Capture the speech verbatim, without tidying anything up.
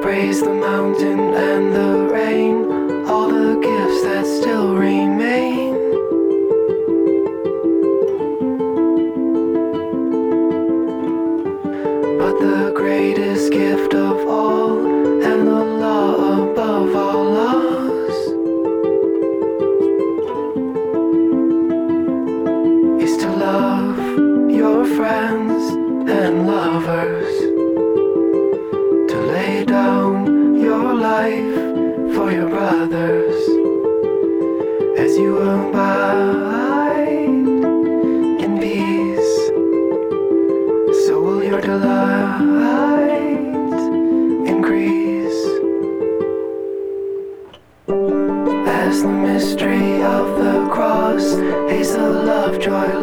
Praise the mountain and the rain, all the gifts that still remain. But the greatest gift of all, and the law above all laws, is to love your friends and lovers, to lay down your life for your brothers as you abide.